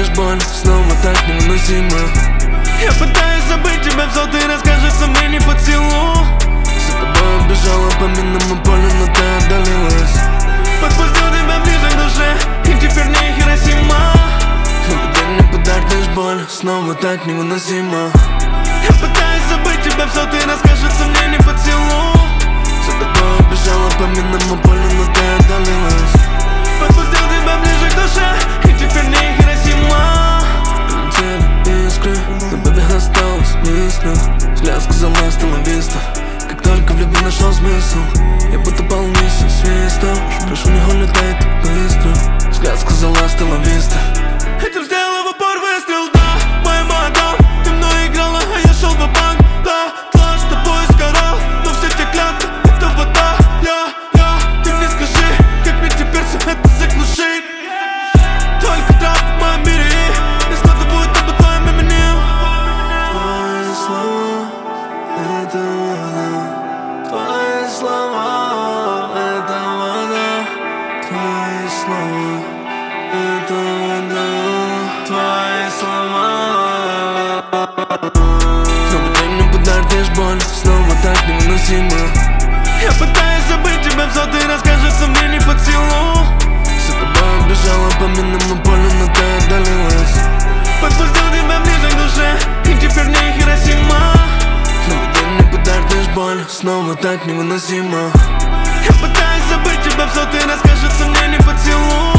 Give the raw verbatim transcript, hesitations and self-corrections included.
даришь боль, снова так невыносимо. Я пытаюсь забыть тебя, все ты расскажется мне не под силу. За тобой бежала по минному полю, но ты отдалилась. Подпустил тебя ближе к душе, и теперь не Хиросима. Но ты не подаришь боль, снова так невыносимо. Я пытаюсь забыть тебя, все ты расскажется мне не под силу. За тобой бежала по минному полю, но ты отдалилась. Подпустил тебя ближе к душе, и теперь не Хиросима. Полетели искры, на бэби осталось мысли. Взгляд сказал остановись-то. Как только в любви нашел смысл, я будто полмесяца свистал. Прошу, не улетай так быстро. Взгляд сказал остановись-то. Этим сделал в упор выстрел, да. Моя да, ты мной играла, а я шел в банк. Да, класс, с тобой сгорал, но все те клятвы, это вода. Я, я, ты мне скажи, как мне теперь все это заглушить. Только трап в моем мире, и не складывают об твоим именем. Твои слова, это вода. Твои слова, это вода. Твои слова, это вода. Твои слова. Снова ты мне подаришь боль, снова так невыносимо. Я пытаюсь забыть тебя, все ты расскажется мне не под силу. За тобой бежала по минному полю, но ты отдалилась. Подпустил тебя ближе к душе, и теперь не Хиросима. Снова ты мне подаришь боль, снова так невыносимо. Я пытаюсь забыть тебя, все ты расскажется мне не под силу.